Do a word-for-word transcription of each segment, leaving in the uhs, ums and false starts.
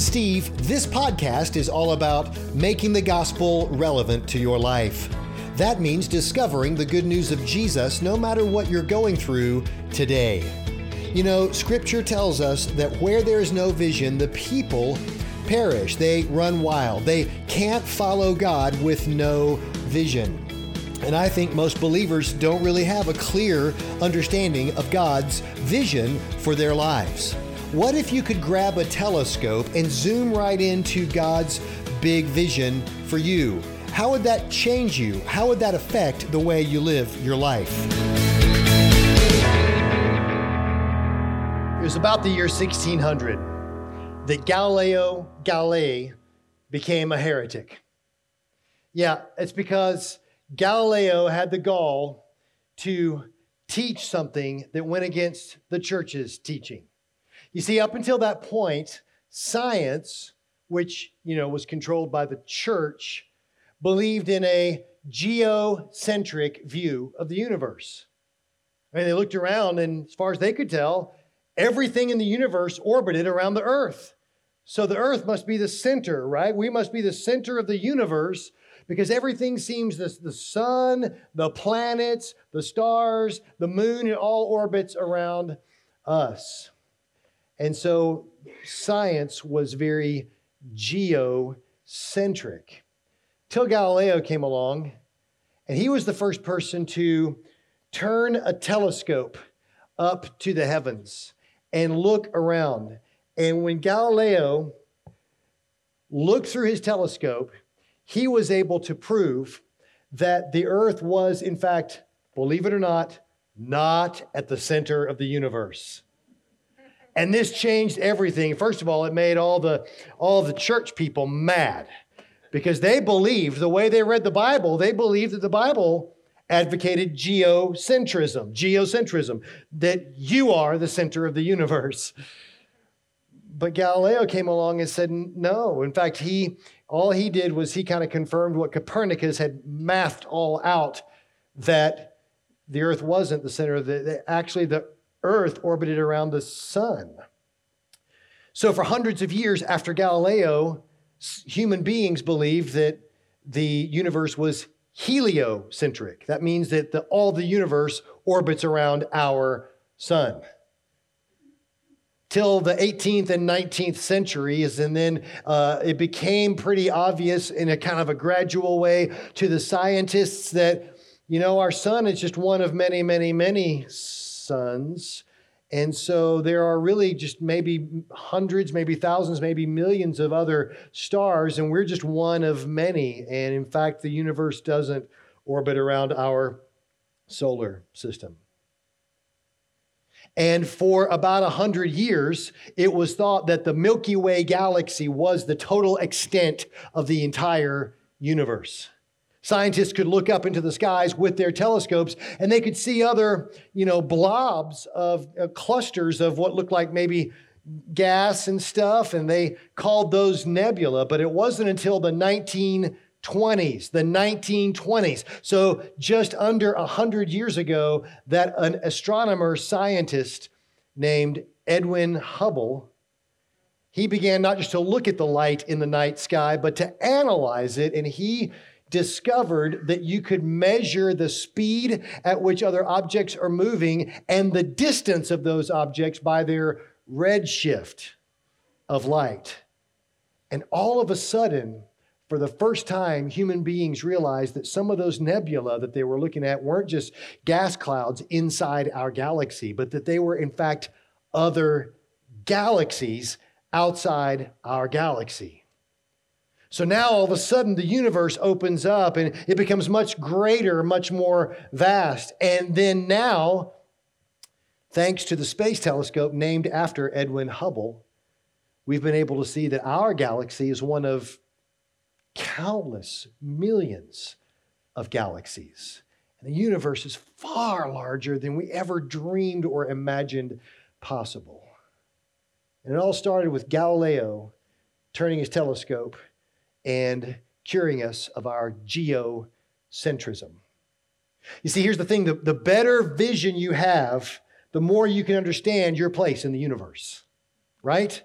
Steve. This podcast is all about making the gospel relevant to your life. That means discovering the good news of Jesus no matter what you're going through today. You know, Scripture tells us that where there is no vision, the people perish. They run wild. They can't follow God with no vision. And I think most believers don't really have a clear understanding of God's vision for their lives. What if you could grab a telescope and zoom right into God's big vision for you? How would that change you? How would that affect the way you live your life? It was about the year sixteen hundred that Galileo Galilei became a heretic. Yeah, it's because Galileo had the gall to teach something that went against the church's teaching. You see, up until that point, science, which, you know, was controlled by the church, believed in a geocentric view of the universe. I mean, they looked around, and as far as they could tell, everything in the universe orbited around the earth. So the earth must be the center, right? We must be the center of the universe, because everything seems, the, the sun, the planets, the stars, the moon, it all orbits around us. And so science was very geocentric. Till Galileo came along, and he was the first person to turn a telescope up to the heavens and look around. And when Galileo looked through his telescope, he was able to prove that the earth was, in fact, believe it or not, not at the center of the universe. And this changed everything. First of all, it made all the, all the church people mad because they believed, the way they read the Bible, they believed that the Bible advocated geocentrism, geocentrism, that you are the center of the universe. But Galileo came along and said, no. In fact, he all he did was he kind of confirmed what Copernicus had mathed all out, that the earth wasn't the center of the, actually the earth orbited around the sun. So for hundreds of years after Galileo, human beings believed that the universe was heliocentric. That means that the, all the universe orbits around our sun. Till the eighteenth and nineteenth centuries, and then uh, it became pretty obvious in a kind of a gradual way to the scientists that, you know, our sun is just one of many, many, many suns. And so there are really just maybe hundreds, maybe thousands, maybe millions of other stars, and we're just one of many. And in fact, the universe doesn't orbit around our solar system. And for about a hundred years, it was thought that the Milky Way galaxy was the total extent of the entire universe. Scientists could look up into the skies with their telescopes, and they could see other, you know, blobs of uh, clusters of what looked like maybe gas and stuff, and they called those nebula. But it wasn't until the nineteen twenties, the nineteen twenties, so just under a hundred years ago, that an astronomer scientist named Edwin Hubble, he began not just to look at the light in the night sky, but to analyze it, and he discovered that you could measure the speed at which other objects are moving and the distance of those objects by their redshift of light. And all of a sudden, for the first time, human beings realized that some of those nebula that they were looking at weren't just gas clouds inside our galaxy, but that they were, in fact, other galaxies outside our galaxy. So now, all of a sudden, the universe opens up and it becomes much greater, much more vast. And then now, thanks to the space telescope named after Edwin Hubble, we've been able to see that our galaxy is one of countless millions of galaxies. And the universe is far larger than we ever dreamed or imagined possible. And it all started with Galileo turning his telescope and curing us of our geocentrism. You see, here's the thing. The, the better vision you have, the more you can understand your place in the universe, right?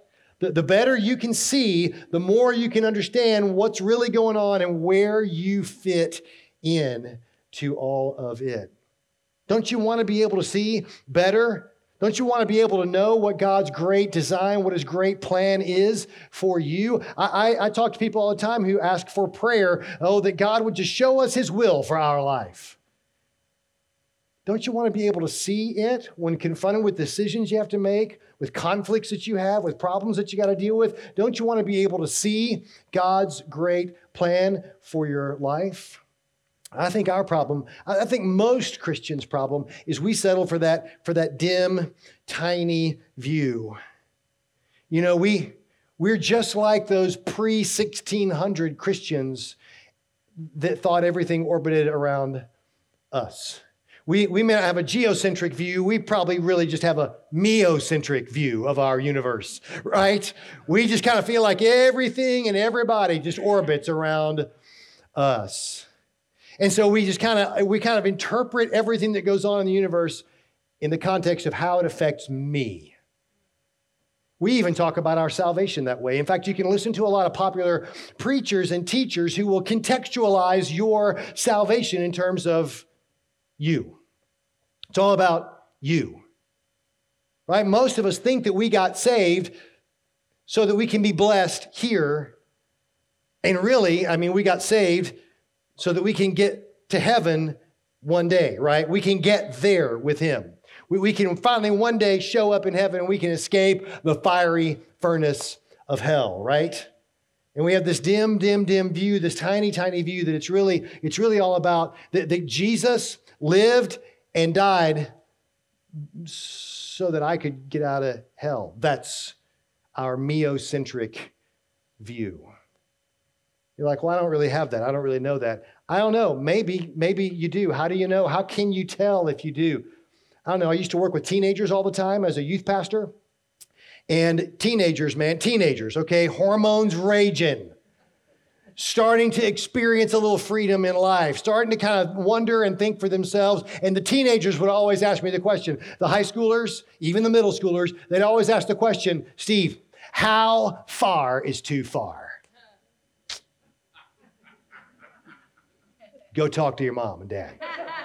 The, the better you can see, the more you can understand what's really going on and where you fit in to all of it. Don't you want to be able to see better? Don't you want to be able to know what God's great design, what his great plan is for you? I, I, I talk to people all the time who ask for prayer, oh, that God would just show us his will for our life. Don't you want to be able to see it when confronted with decisions you have to make, with conflicts that you have, with problems that you got to deal with? Don't you want to be able to see God's great plan for your life? I think our problem, I think most Christians' problem is we settle for that, for that dim, tiny view. You know, we, we're just like those pre sixteen hundred Christians that thought everything orbited around us. We, we may not have a geocentric view. We probably really just have a meocentric view of our universe, right? We just kind of feel like everything and everybody just orbits around us. And so we just kind of, we kind of interpret everything that goes on in the universe in the context of how it affects me. We even talk about our salvation that way. In fact, you can listen to a lot of popular preachers and teachers who will contextualize your salvation in terms of you. It's all about you, right? Most of us think that we got saved so that we can be blessed here. And really, I mean, we got saved so that we can get to heaven one day, right? We can get there with him. We, we can finally one day show up in heaven and we can escape the fiery furnace of hell, right? And we have this dim, dim, dim view, this tiny, tiny view that it's really, it's really all about that, that Jesus lived and died so that I could get out of hell. That's our meocentric view. You're like, well, I don't really have that. I don't really know that. I don't know. Maybe, maybe you do. How do you know? How can you tell if you do? I don't know. I used to work with teenagers all the time as a youth pastor. And teenagers, man, teenagers, okay, hormones raging. Starting to experience a little freedom in life, starting to kind of wonder and think for themselves. And the teenagers would always ask me the question. The high schoolers, even the middle schoolers, they'd always ask the question, Steve, how far is too far? Go talk to your mom and dad.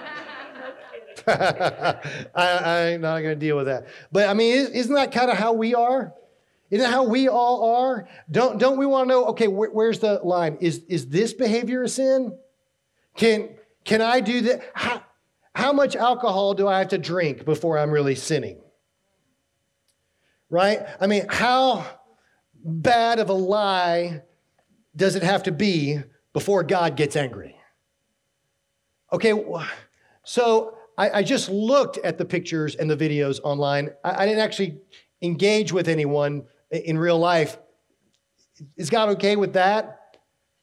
I, I'm not going to deal with that. But I mean, isn't that kind of how we are? Isn't that how we all are? Don't, don't we want to know, okay, wh- where's the line? Is, is this behavior a sin? Can, can I do that? How, how much alcohol do I have to drink before I'm really sinning? Right? I mean, how bad of a lie does it have to be before God gets angry? Okay, so I, I just looked at the pictures and the videos online. I, I didn't actually engage with anyone in real life. Is God okay with that?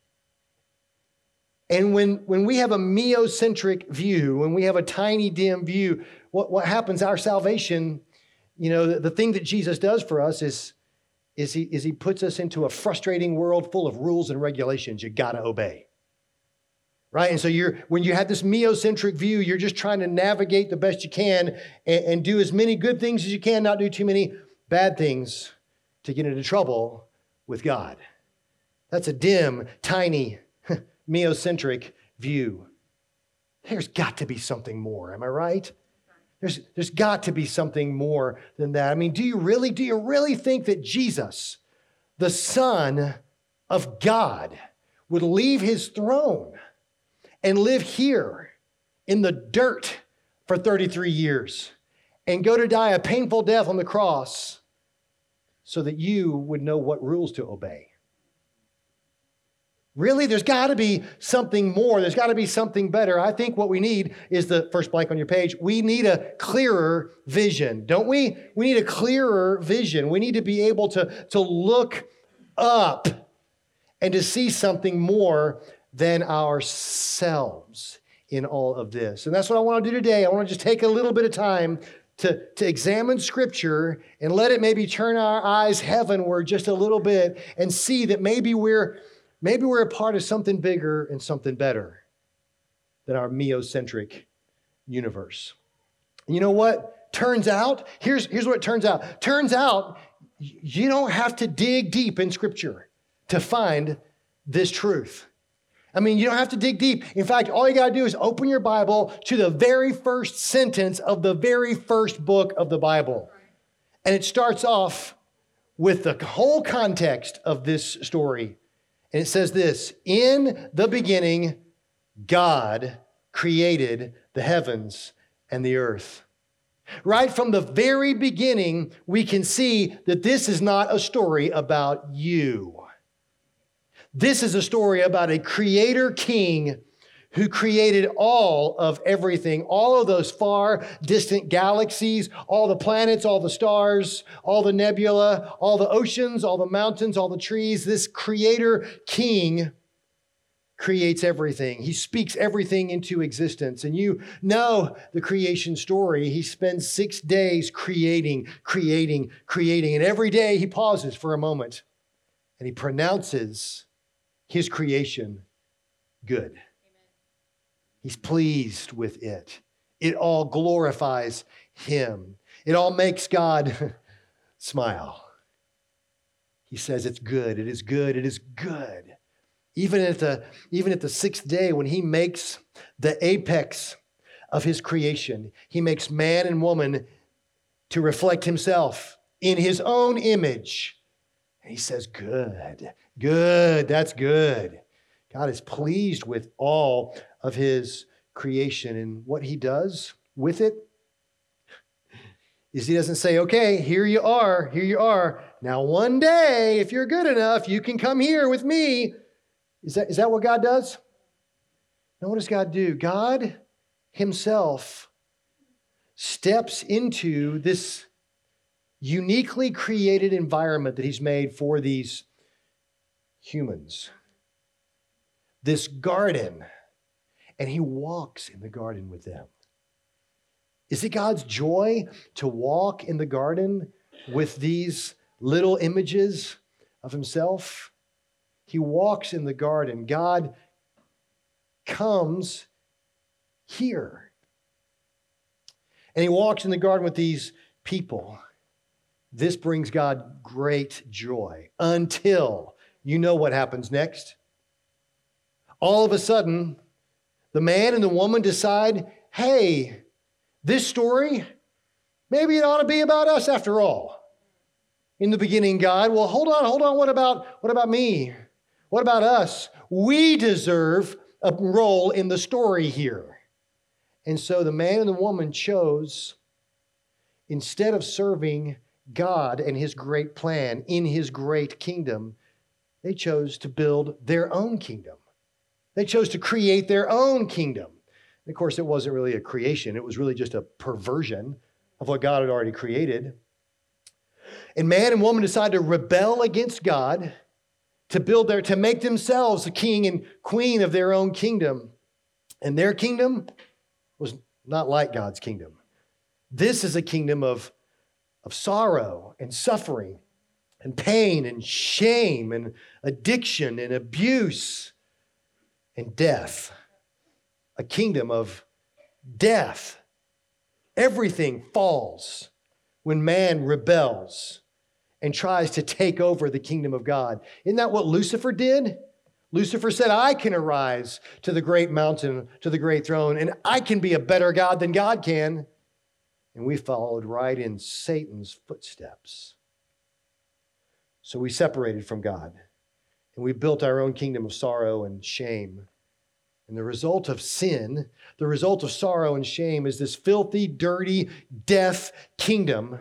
And when, when we have a meocentric view, when we have a tiny, dim view, what, what happens, our salvation, you know, the, the thing that Jesus does for us is, is, he, is he puts us into a frustrating world full of rules and regulations you got to obey. Right? And so you're when you have this meocentric view, you're just trying to navigate the best you can and, and do as many good things as you can, not do too many bad things to get into trouble with God. That's a dim, tiny, meocentric view. There's got to be something more. Am I right? There's, there's got to be something more than that. I mean, do you really, do you really think that Jesus, the Son of God, would leave his throne and live here in the dirt for thirty-three years and go to die a painful death on the cross so that you would know what rules to obey? Really? There's got to be something more. There's got to be something better. I think what we need is the first blank on your page. We need a clearer vision, don't we? We need a clearer vision. We need to be able to, to look up and to see something more than ourselves in all of this. And that's what I want to do today. I want to just take a little bit of time to, to examine Scripture and let it maybe turn our eyes heavenward just a little bit and see that maybe we're maybe we're a part of something bigger and something better than our meocentric universe. And you know what? Turns out, here's, here's what it turns out. Turns out You don't have to dig deep in Scripture to find this truth. I mean, you don't have to dig deep. In fact, all you got to do is open your Bible to the very first sentence of the very first book of the Bible. And it starts off with the whole context of this story. And it says this: in the beginning, God created the heavens and the earth. Right from the very beginning, we can see that this is not a story about you. This is a story about a creator king who created all of everything, all of those far distant galaxies, all the planets, all the stars, all the nebula, all the oceans, all the mountains, all the trees. This creator king creates everything. He speaks everything into existence. And you know the creation story. He spends six days creating, creating, creating. And every day he pauses for a moment and he pronounces his creation good. Amen. He's pleased with it. It all glorifies him. It all makes God smile. He says it's good. It is good. It is good. Even at the, even at the sixth day, when he makes the apex of his creation, he makes man and woman to reflect himself in his own image. And he says, good, good, that's good. God is pleased with all of his creation. And what he does with it is he doesn't say, okay, here you are, here you are. Now one day, if you're good enough, you can come here with me. Is that, is that what God does? Now, what does God do? God himself steps into this uniquely created environment that he's made for these humans. This garden. And he walks in the garden with them. Is it God's joy to walk in the garden with these little images of himself? He walks in the garden. God comes here. And he walks in the garden with these people. This brings God great joy until you know what happens next. All of a sudden, the man and the woman decide, hey, this story, maybe it ought to be about us after all. In the beginning, God, well, hold on, hold on. What about, what about me? What about us? We deserve a role in the story here. And so the man and the woman chose, instead of serving God and his great plan in his great kingdom, they chose to build their own kingdom. They chose to create their own kingdom. And of course, it wasn't really a creation. It was really just a perversion of what God had already created. And man and woman decided to rebel against God, to build their, to make themselves the king and queen of their own kingdom. And their kingdom was not like God's kingdom. This is a kingdom of, of sorrow and suffering and pain and shame and addiction and abuse and death. A kingdom of death. Everything falls when man rebels and tries to take over the kingdom of God. Isn't that what Lucifer did? Lucifer said, I can arise to the great mountain, to the great throne, and I can be a better God than God can. And we followed right in Satan's footsteps. So we separated from God, and we built our own kingdom of sorrow and shame. And the result of sin, the result of sorrow and shame is this filthy, dirty, death kingdom.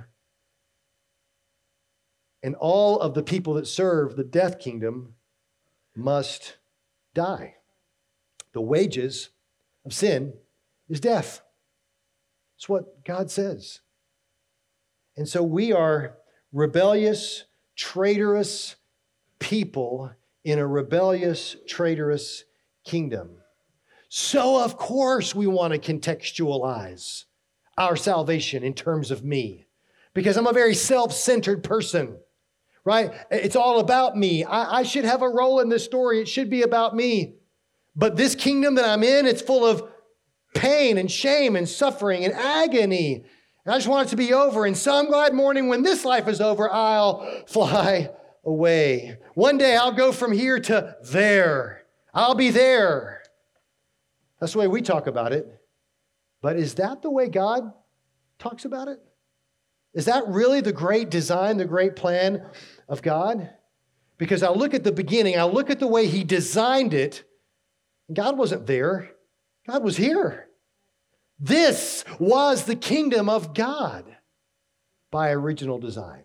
And all of the people that serve the death kingdom must die. The wages of sin is death. It's what God says. And so we are rebellious, traitorous people in a rebellious, traitorous kingdom. So, of course, we want to contextualize our salvation in terms of me, because I'm a very self-centered person, right? It's all about me. I, I should have a role in this story. It should be about me. But this kingdom that I'm in, it's full of pain and shame and suffering and agony. And I just want it to be over. And some glad morning when this life is over, I'll fly away. One day I'll go from here to there. I'll be there. That's the way we talk about it. But is that the way God talks about it? Is that really the great design, the great plan of God? Because I look at the beginning, I look at the way he designed it, and God wasn't there. God was here. This was the kingdom of God by original design.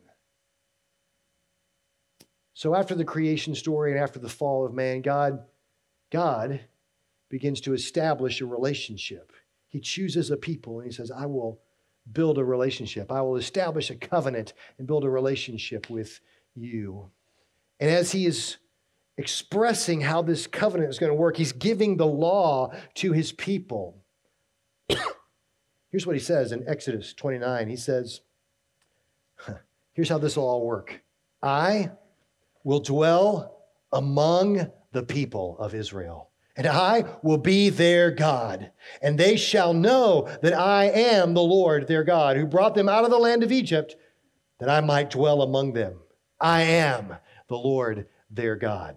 So after the creation story and after the fall of man, God, God begins to establish a relationship. He chooses a people and he says, I will build a relationship. I will establish a covenant and build a relationship with you. And as he is expressing how this covenant is going to work, he's giving the law to his people. Here's what he says in Exodus twenty-nine. He says, here's how this will all work. I will dwell among the people of Israel, and I will be their God, and they shall know that I am the Lord their God, who brought them out of the land of Egypt, that I might dwell among them. I am the Lord their God.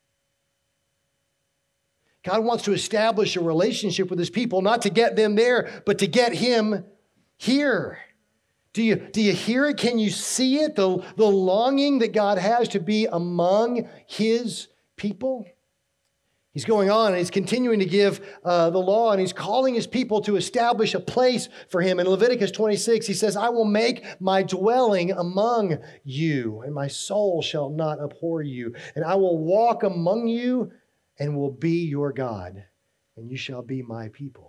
God wants to establish a relationship with his people, not to get them there, but to get him here. Do you, do you hear it? Can you see it? The, the longing that God has to be among his people? He's going on and he's continuing to give uh, the law, and he's calling his people to establish a place for him. In Leviticus twenty-six, he says, I will make my dwelling among you, and my soul shall not abhor you. And I will walk among you and will be your God, and you shall be my people.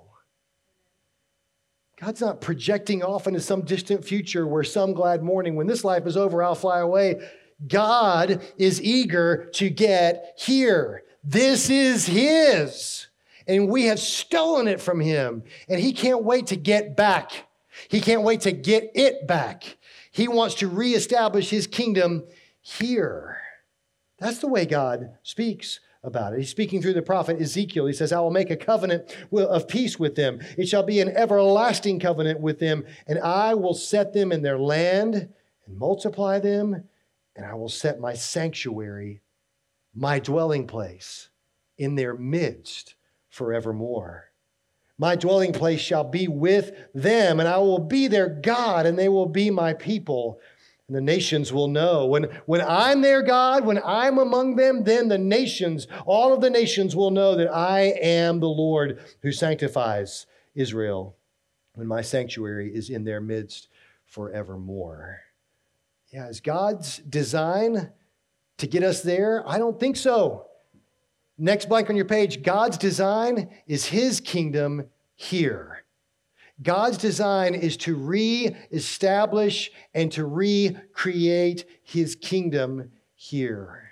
God's not projecting off into some distant future where some glad morning, when this life is over, I'll fly away. God is eager to get here. This is his, and we have stolen it from him, and he can't wait to get back. He can't wait to get it back. He wants to reestablish his kingdom here. That's the way God speaks about it. He's speaking through the prophet Ezekiel. He says, I will make a covenant of peace with them. It shall be an everlasting covenant with them, and I will set them in their land and multiply them, and I will set my sanctuary, my dwelling place, in their midst forevermore. My dwelling place shall be with them, and I will be their God, and they will be my people. And the nations will know. When, when I'm their God, when I'm among them, then the nations, all of the nations will know that I am the Lord who sanctifies Israel, when my sanctuary is in their midst forevermore. Yeah, is God's design to get us there? I don't think so. Next blank on your page, God's design is his kingdom here. God's design is to re-establish and to recreate his kingdom here.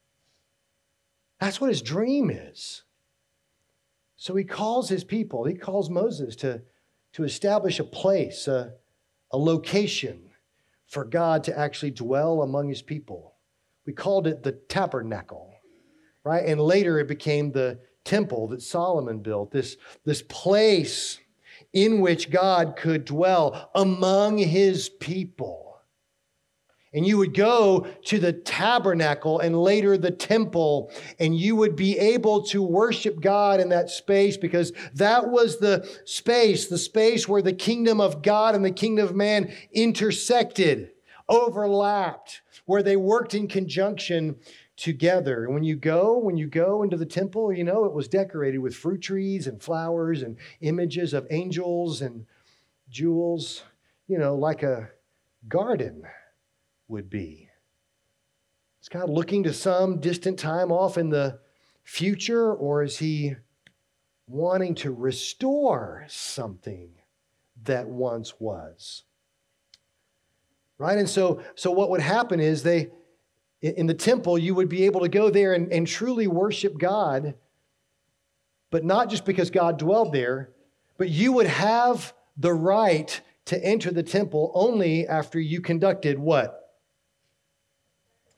That's what his dream is. So he calls his people, he calls Moses to, to establish a place, a, a location for God to actually dwell among his people. We called it the tabernacle, right? And later it became the temple that Solomon built, this, this place in which God could dwell among his people. And you would go to the tabernacle and later the temple, and you would be able to worship God in that space, because that was the space, the space where the kingdom of God and the kingdom of man intersected, overlapped, where they worked in conjunction together. And when you go, when you go into the temple, you know, it was decorated with fruit trees and flowers and images of angels and jewels, you know, like a garden would be. Is God looking to some distant time off in the future, or is he wanting to restore something that once was? Right? And so, so what would happen is they, in the temple, you would be able to go there and, and truly worship God, but not just because God dwelled there, but you would have the right to enter the temple only after you conducted what?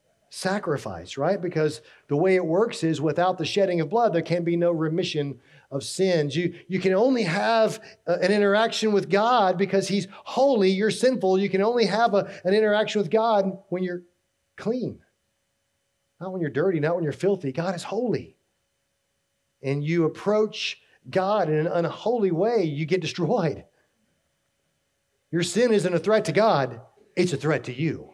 Sacrifice, right? Because the way it works is without the shedding of blood, there can be no remission of sins. You, you can only have uh, an interaction with God because he's holy. You're sinful. You can only have a, an interaction with God when you're clean. Not when you're dirty, not when you're filthy. God is holy. And you approach God in an unholy way, you get destroyed. Your sin isn't a threat to God, it's a threat to you.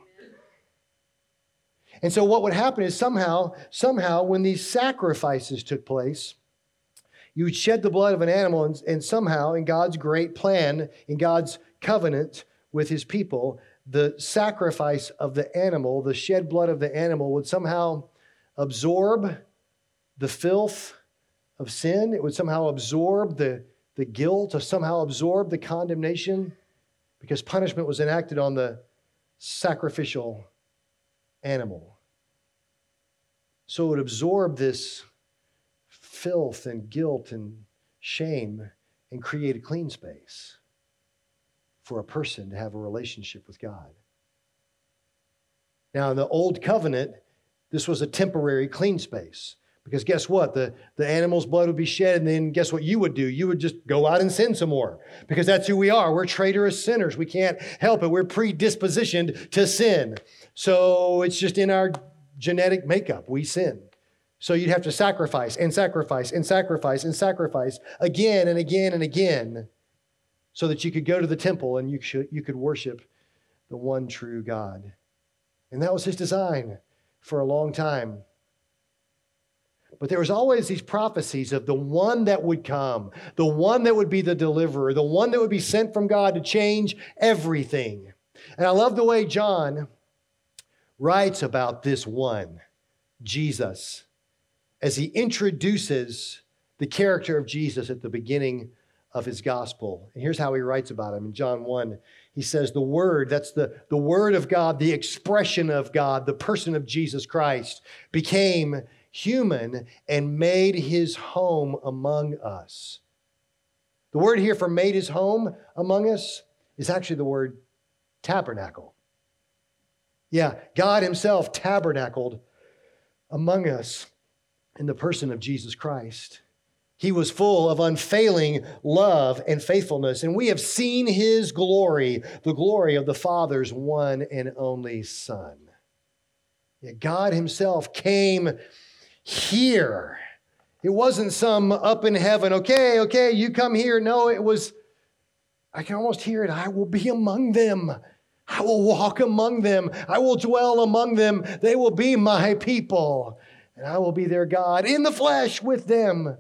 And so what would happen is somehow, somehow when these sacrifices took place, you would shed the blood of an animal, and, and somehow in God's great plan, in God's covenant with his people, the sacrifice of the animal, the shed blood of the animal would somehow absorb the filth of sin. It would somehow absorb the, the guilt, or somehow absorb the condemnation, because punishment was enacted on the sacrificial animal. So it would absorb this filth and guilt and shame and create a clean space for a person to have a relationship with God. Now, in the old covenant, this was a temporary clean space. Because guess what? The, the animal's blood would be shed, and then guess what you would do? You would just go out and sin some more. Because that's who we are. We're traitorous sinners. We can't help it. We're predispositioned to sin. So it's just in our genetic makeup. We sin. So you'd have to sacrifice and sacrifice and sacrifice and sacrifice again and again and again so that you could go to the temple and you should, you could worship the one true God. And that was his design for a long time. But there was always these prophecies of the one that would come, the one that would be the deliverer, the one that would be sent from God to change everything. And I love the way John writes about this one, Jesus, as he introduces the character of Jesus at the beginning of his gospel. And here's how he writes about him in John one. He says, the Word, that's the, the Word of God, the expression of God, the person of Jesus Christ, became human and made his home among us. The word here for made his home among us is actually the word tabernacle. Yeah, God himself tabernacled among us in the person of Jesus Christ. He was full of unfailing love and faithfulness, and we have seen his glory, the glory of the Father's one and only Son. Yeah, God himself came here. It wasn't some up in heaven, okay, okay, you come here. No, it was, I can almost hear it. I will be among them. I will walk among them. I will dwell among them. They will be my people, and I will be their God in the flesh with them.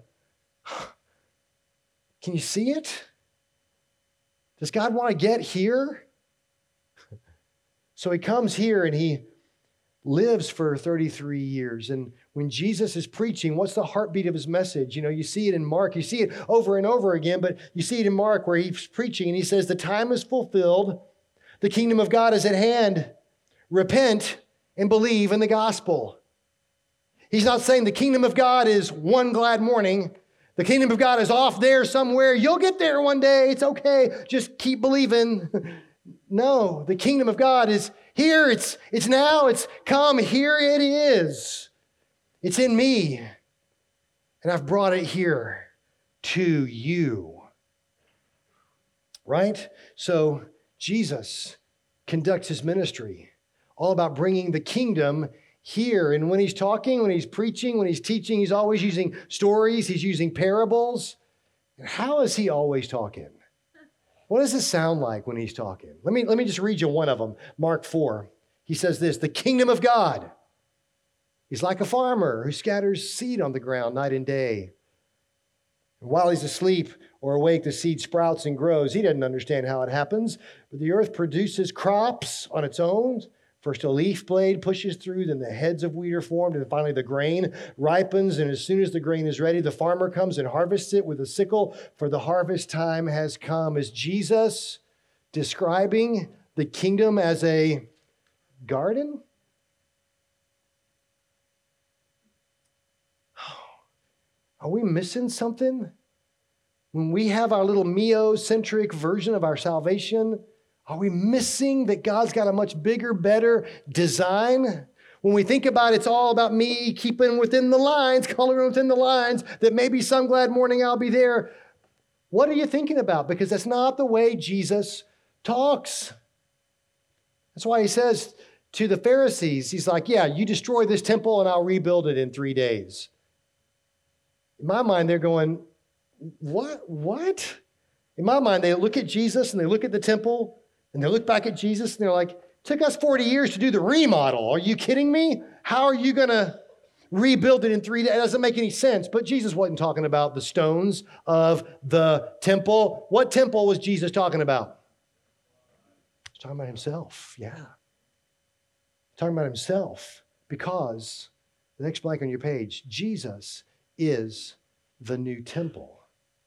Can you see it? Does God want to get here? So he comes here and he lives for thirty-three years. And when Jesus is preaching, what's the heartbeat of his message? You know, you see it in Mark. You see it over and over again, but you see it in Mark where he's preaching and he says, the time is fulfilled. The kingdom of God is at hand. Repent and believe in the gospel. He's not saying the kingdom of God is one glad morning. The kingdom of God is off there somewhere. You'll get there one day. It's okay. Just keep believing. No, the kingdom of God is here. It's, it's now. It's come. Here it is. It's in me. And I've brought it here to you. Right? So Jesus conducts his ministry all about bringing the kingdom here. And when he's talking, when he's preaching, when he's teaching, he's always using stories. He's using parables. And how is he always talking? What does it sound like when he's talking? Let me, let me just read you one of them. Mark four. He says this, the kingdom of God is like a farmer who scatters seed on the ground night and day. And while he's asleep or awake, the seed sprouts and grows. He doesn't understand how it happens, but the earth produces crops on its own. First a leaf blade pushes through, then the heads of wheat are formed, and finally the grain ripens. And as soon as the grain is ready, the farmer comes and harvests it with a sickle, for the harvest time has come. Is Jesus describing the kingdom as a garden? Are we missing something? When we have our little me-centric version of our salvation, are we missing that God's got a much bigger, better design? When we think about it, it's all about me keeping within the lines, coloring within the lines, that maybe some glad morning I'll be there. What are you thinking about? Because that's not the way Jesus talks. That's why he says to the Pharisees, he's like, yeah, you destroy this temple and I'll rebuild it in three days. In my mind, they're going, what? What? In my mind, they look at Jesus and they look at the temple and they look back at Jesus and they're like, it took us forty years to do the remodel. Are you kidding me? How are you going to rebuild it in three days? It doesn't make any sense. But Jesus wasn't talking about the stones of the temple. What temple was Jesus talking about? He's talking about himself. Yeah. Talking about himself, because the next blank on your page, Jesus is the new temple.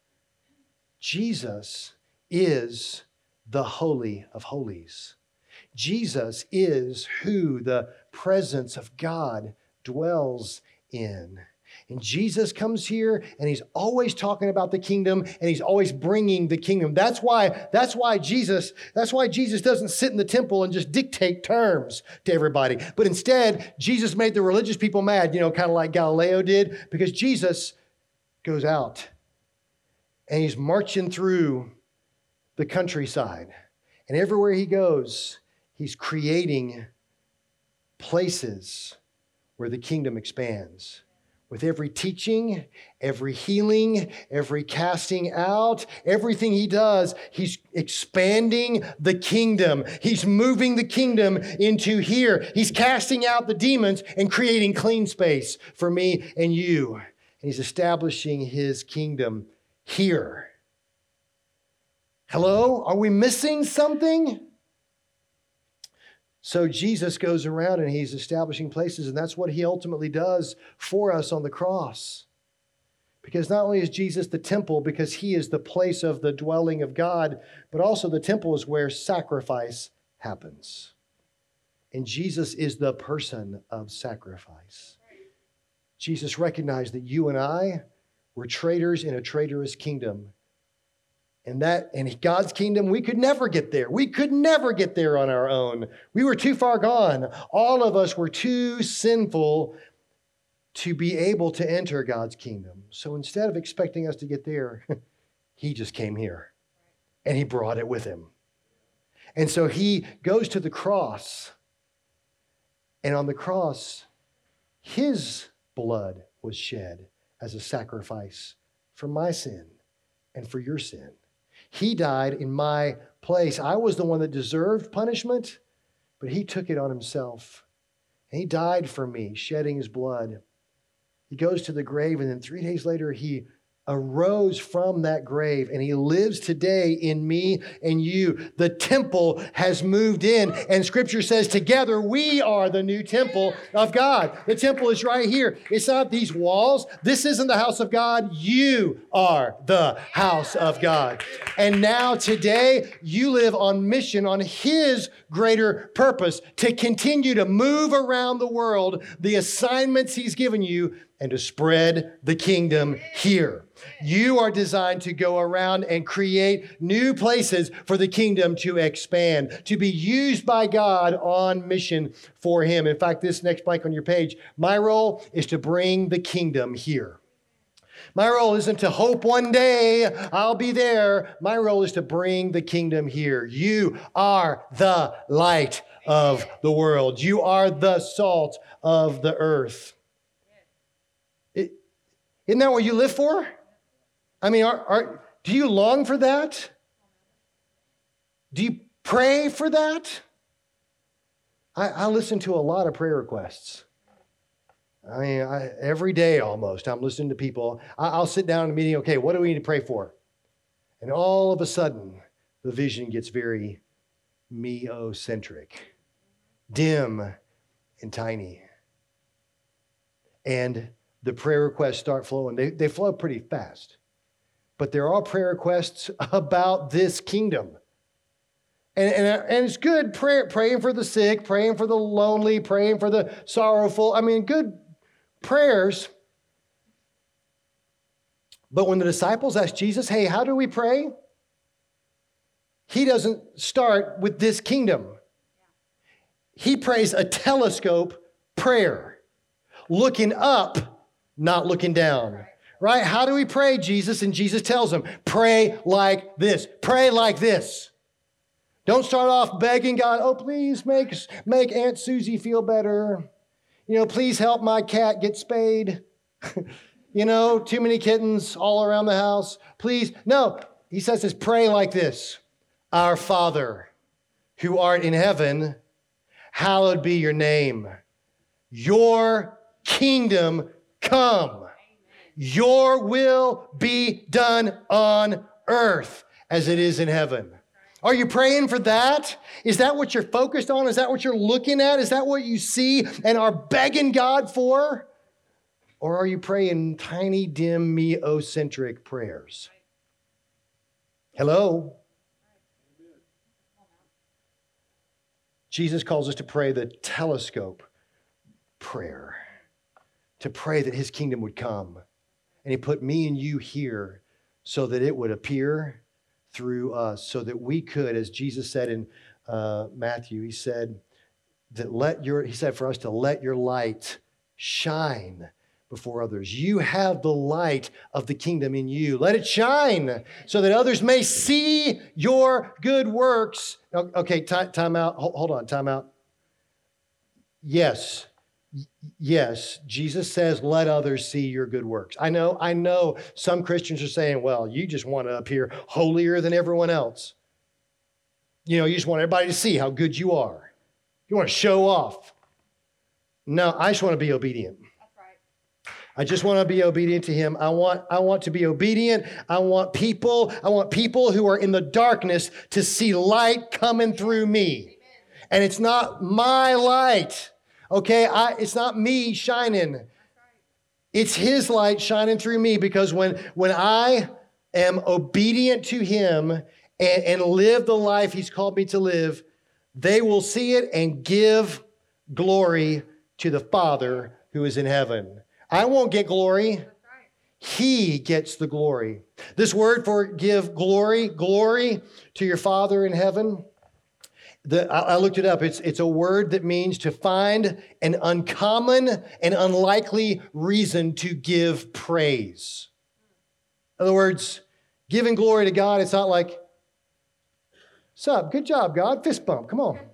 Jesus is the Holy of Holies. Jesus is who the presence of God dwells in. And Jesus comes here and he's always talking about the kingdom and he's always bringing the kingdom. That's why, that's why Jesus, that's why Jesus doesn't sit in the temple and just dictate terms to everybody. But instead, Jesus made the religious people mad, you know, kind of like Galileo did, because Jesus goes out and he's marching through the countryside. And everywhere he goes, he's creating places where the kingdom expands. With every teaching, every healing, every casting out, everything he does, he's expanding the kingdom. He's moving the kingdom into here. He's casting out the demons and creating clean space for me and you. And he's establishing his kingdom here. Hello? Are we missing something? So Jesus goes around and he's establishing places, and that's what he ultimately does for us on the cross. Because not only is Jesus the temple, because he is the place of the dwelling of God, but also the temple is where sacrifice happens. And Jesus is the person of sacrifice. Jesus recognized that you and I were traitors in a traitorous kingdom. And that, in God's kingdom, we could never get there. We could never get there on our own. We were too far gone. All of us were too sinful to be able to enter God's kingdom. So instead of expecting us to get there, he just came here and he brought it with him. And so he goes to the cross, and on the cross, his blood was shed as a sacrifice for my sin and for your sin. He died in my place. I was the one that deserved punishment, but he took it on himself. And he died for me, shedding his blood. He goes to the grave, and then three days later, he arose from that grave, and he lives today in me and you. The temple has moved in, and Scripture says together we are the new temple of God. The temple is right here. It's not these walls. This isn't the house of God. You are the house of God. And now today you live on mission, on his greater purpose, to continue to move around the world, the assignments he's given you, and to spread the kingdom here. You are designed to go around and create new places for the kingdom to expand, to be used by God on mission for him. In fact, this next blank on your page, my role is to bring the kingdom here. My role isn't to hope one day I'll be there. My role is to bring the kingdom here. You are the light of the world. You are the salt of the earth. It, isn't that what you live for? I mean, are, are, do you long for that? Do you pray for that? I, I listen to a lot of prayer requests. I mean, I, every day almost, I'm listening to people. I, I'll sit down in a meeting, okay, what do we need to pray for? And all of a sudden, the vision gets very me-o-centric, dim and tiny. And the prayer requests start flowing. They, they flow pretty fast. But there are prayer requests about this kingdom. And, and, and it's good prayer, praying for the sick, praying for the lonely, praying for the sorrowful. I mean, good prayers. But when the disciples asked Jesus, hey, how do we pray? He doesn't start with this kingdom. He prays a telescope prayer. Looking up, not looking down. Right? How do we pray, Jesus? And Jesus tells them, pray like this. Pray like this. Don't start off begging God, oh, please make, make Aunt Susie feel better. You know, please help my cat get spayed. You know, too many kittens all around the house. Please. No, he says this, pray like this. Our Father, who art in heaven, hallowed be your name. Your kingdom come. Your will be done on earth as it is in heaven. Are you praying for that? Is that what you're focused on? Is that what you're looking at? Is that what you see and are begging God for? Or are you praying tiny, dim, me-ocentric prayers? Hello? Jesus calls us to pray the telescope prayer, to pray that his kingdom would come. And he put me and you here so that it would appear through us, so that we could, as Jesus said in uh, Matthew, he said that let your, he said for us to let your light shine before others. You have the light of the kingdom in you. Let it shine so that others may see your good works. Okay, time, time out. Hold, hold on, time out. Yes. Yes, Jesus says, let others see your good works. I know, I know some Christians are saying, well, you just want to appear holier than everyone else. You know, you just want everybody to see how good you are. You want to show off. No, I just want to be obedient. That's right. I just want to be obedient to him. I want, I want to be obedient. I want people, I want people who are in the darkness to see light coming through me. Amen. And it's not my light. Okay, I, it's not me shining. It's his light shining through me, because when, when I am obedient to him and, and live the life he's called me to live, they will see it and give glory to the Father who is in heaven. I won't get glory. He gets the glory. This word for give glory, glory to your Father in heaven, The, I looked it up. It's, it's a word that means to find an uncommon and unlikely reason to give praise. In other words, giving glory to God, it's not like, sup, good job, God, fist bump, come on.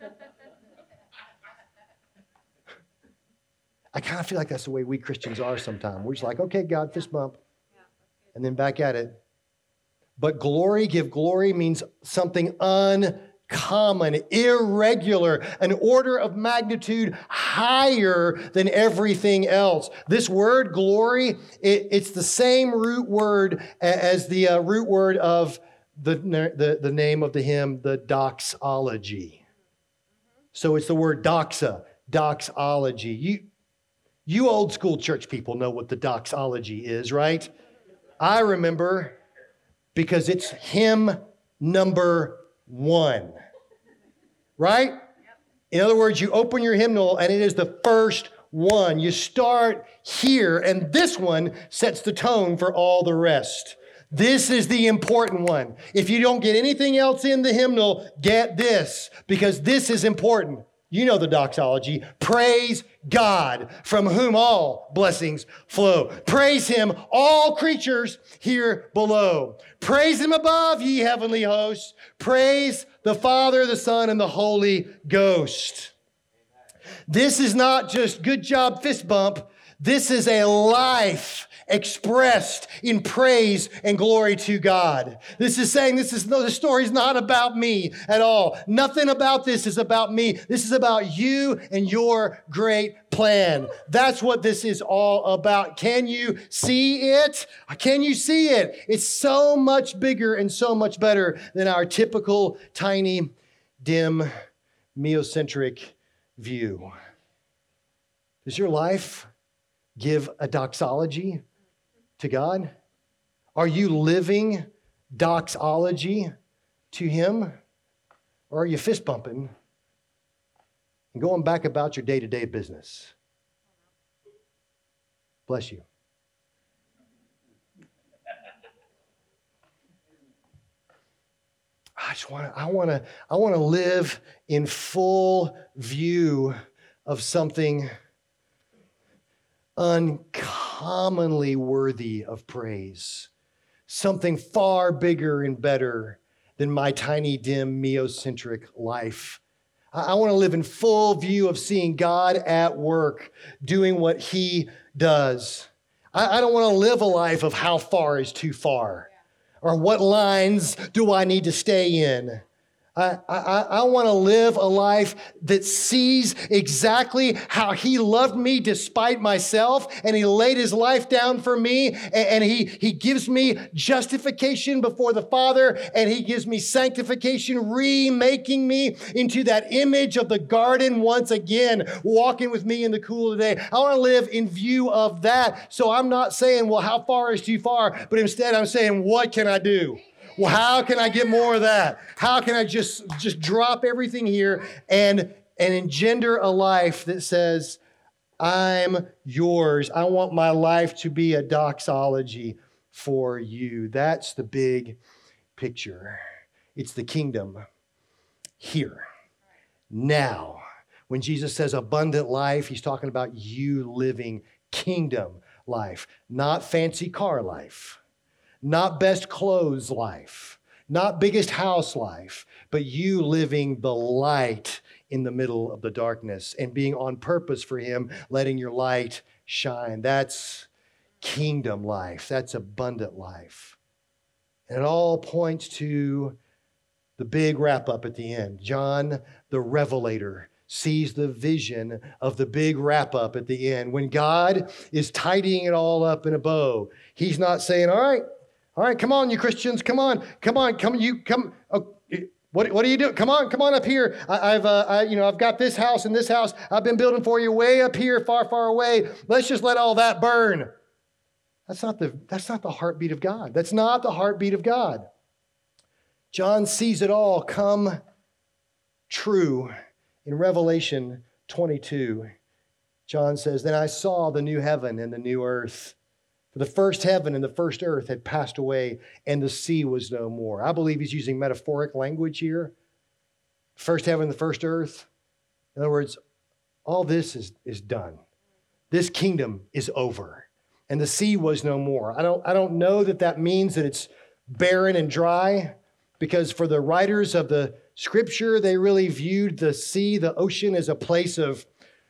I kind of feel like that's the way we Christians are sometimes. We're just like, okay, God, fist bump, and then back at it. But glory, give glory means something uncommon. Common, irregular, an order of magnitude higher than everything else. This word, glory, it, it's the same root word as the uh, root word of the, the, the name of the hymn, the doxology. So it's the word doxa, doxology. You, you old school church people know what the doxology is, right? I remember, because it's hymn number one, right? In other words, you open your hymnal and it is the first one. You start here, and this one sets the tone for all the rest. This is the important one. If you don't get anything else in the hymnal, get this, because this is important. You know the doxology. Praise God, from whom all blessings flow. Praise him, all creatures here below. Praise him above, ye heavenly hosts. Praise the Father, the Son, and the Holy Ghost. This is not just good job fist bump. This is a life expressed in praise and glory to God. This is saying this is no, the story's not about me at all. Nothing about this is about me. This is about you and your great plan. That's what this is all about. Can you see it? Can you see it? It's so much bigger and so much better than our typical tiny, dim, meocentric view. Does your life give a doxology to God? Are you living doxology to him? Or are you fist bumping and going back about your day-to-day business? Bless you. I just want to I want to I want to live in full view of something uncommonly worthy of praise. Something far bigger and better than my tiny, dim, meocentric life. I want to live in full view of seeing God at work, doing what he does. I, I don't want to live a life of how far is too far, or what lines do I need to stay in. I, I, I want to live a life that sees exactly how he loved me despite myself, and he laid his life down for me, and, and he, he gives me justification before the Father, and he gives me sanctification, remaking me into that image of the garden once again, walking with me in the cool of the day. I want to live in view of that. So I'm not saying, well, how far is too far? But instead I'm saying, what can I do? Well, how can I get more of that? How can I just, just drop everything here and, and engender a life that says, I'm yours. I want my life to be a doxology for you. That's the big picture. It's the kingdom here, now. When Jesus says abundant life, he's talking about you living kingdom life, not fancy car life. Not best clothes life, not biggest house life, but you living the light in the middle of the darkness and being on purpose for him, letting your light shine. That's kingdom life. That's abundant life. And it all points to the big wrap up at the end. John, the Revelator, sees the vision of the big wrap up at the end. When God is tidying it all up in a bow, he's not saying, all right, All right, come on, you Christians, come on, come on, come, you come. Oh, what, what are you doing? Come on, come on up here. I, I've, uh, I, you know, I've got this house and this house I've been building for you way up here, far, far away. Let's just let all that burn. That's not the, that's not the heartbeat of God. That's not the heartbeat of God. John sees it all come true in Revelation twenty-two. John says, then I saw the new heaven and the new earth. For the first heaven and the first earth had passed away, and the sea was no more. I believe he's using metaphoric language here. First heaven and the first earth. In other words, all this is, is done. This kingdom is over, and the sea was no more. I don't, I don't know that that means that it's barren and dry, because for the writers of the scripture, they really viewed the sea, the ocean, as a place of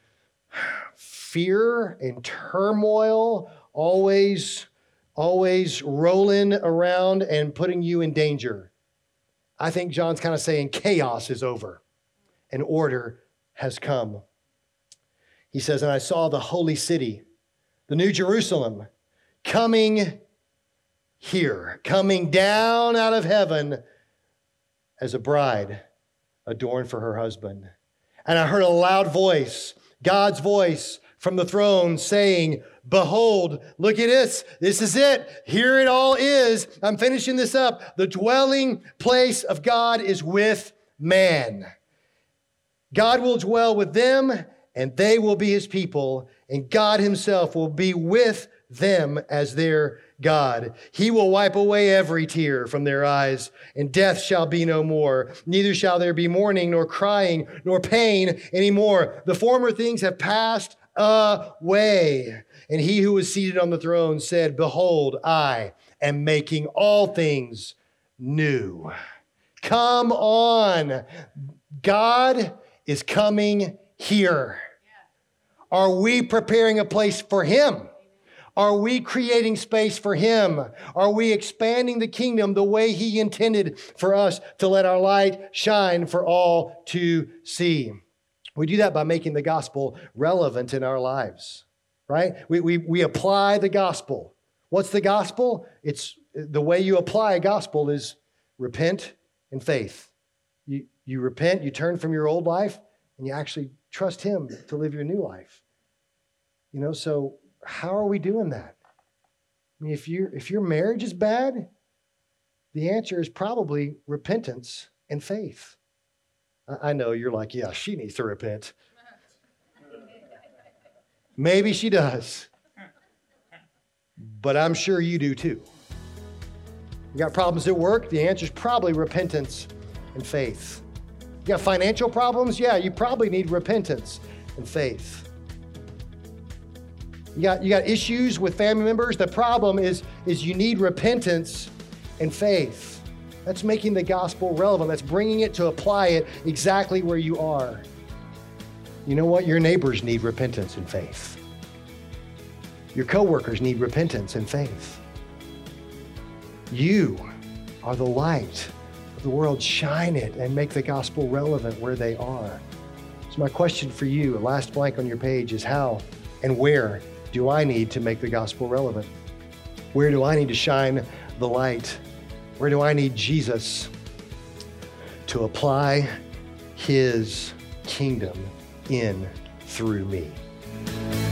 fear and turmoil, always, always rolling around and putting you in danger. I think John's kind of saying chaos is over and order has come. He says, and I saw the holy city, the new Jerusalem, coming here, coming down out of heaven as a bride adorned for her husband. And I heard a loud voice, God's voice, from the throne saying, behold, look at this. This is it. Here it all is. I'm finishing this up. The dwelling place of God is with man. God will dwell with them, and they will be his people, and God himself will be with them as their God. He will wipe away every tear from their eyes, and death shall be no more. Neither shall there be mourning, nor crying, nor pain anymore. The former things have passed away. And he who was seated on the throne said, behold, I am making all things new. Come on. God is coming here. Are we preparing a place for him? Are we creating space for him? Are we expanding the kingdom the way he intended for us to let our light shine for all to see? We do that by making the gospel relevant in our lives, right? We, we, we apply the gospel. What's the gospel? It's the way you apply a gospel is repent and faith. You, you repent, you turn from your old life, and you actually trust him to live your new life. You know, so how are we doing that? I mean, if you if your marriage is bad, the answer is probably repentance and faith. I know you're like, yeah, she needs to repent. Maybe she does. But I'm sure you do too. You got problems at work? The answer is probably repentance and faith. You got financial problems? Yeah, you probably need repentance and faith. You got, you got issues with family members. The problem is, is you need repentance and faith. That's making the gospel relevant. That's bringing it to apply it exactly where you are. You know what? Your neighbors need repentance and faith. Your coworkers need repentance and faith. You are the light of the world. Shine it and make the gospel relevant where they are. So my question for you, last blank on your page, is how and where do I need to make the gospel relevant? Where do I need to shine the light? Where do I need Jesus to apply his kingdom in through me?